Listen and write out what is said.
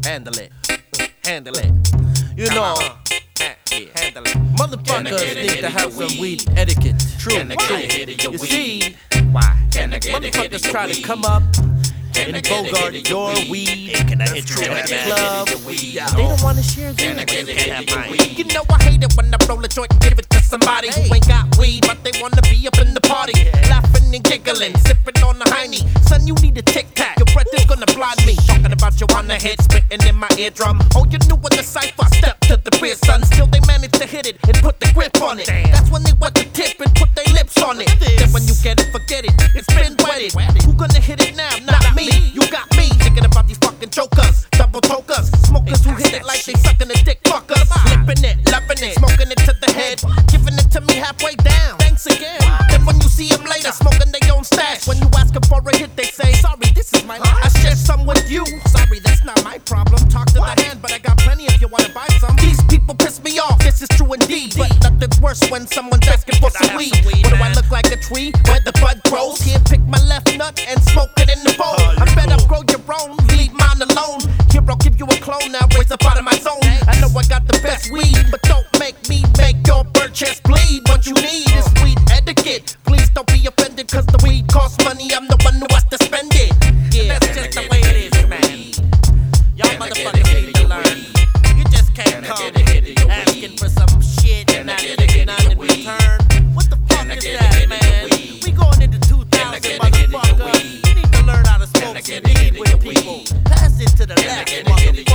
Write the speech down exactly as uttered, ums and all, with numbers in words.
handle it, handle it. You know, handle it. Motherfuckers need to have some weed etiquette. True, true. You see, why? Motherfuckers try to come up and bogart your weed. Can I hit you at the at club? the They don't wanna share theirs. You know I hate it when I roll a joint and give it to somebody who ain't got weed, but they wanna be up in the party, laughing and giggling, sipping on the Heine. Son, you need a tic tac. Your breath is gonna blind me. Talking about you on the head, spitting in my eardrum. Oh, you knew in the cipher. Step to the rear, son. Still they managed to hit it and put the grip on it. That's when they wet the tip and put their lips on it. Then when you get it, forget it. It's been wetted. Who gonna hit it now? Not me. You got me thinking about these fucking jokers, double tokers, smokers who hit it like they sucking a dick fuckers. Flipping it, loving it, smoking it to the head, giving it to me halfway down. Thanks again. Then when you see them later, smoking their own stash. When you ask them for a hit, they say, sorry, this is my life. I share some with you. Sorry, that's not my problem. Talk to the hand, but I got plenty if you wanna buy some. These people piss me off, this is true indeed. But nothing's worse when someone's asking for some weed. What do I look like, a tree where the bud grows? Can't pick my left nut and smoke it in the bowl. I better grow your own, leave mine alone. Here I'll give you a clone now, raise up out of my zone. I know I got the best weed, but don't make me make your bird chest bleed. What you need is weed etiquette. Please don't be offended, cause the weed costs money, I'm the one who has to spend it. Yeah, that's just the way it is, man. Y'all motherfuckers need to learn. You just can't come asking for some shit and not getting none in return. What the fuck is that, man? We going into two thousand, motherfucker. You need to learn how to smoke some weed with people. Pass it to the left, motherfucker.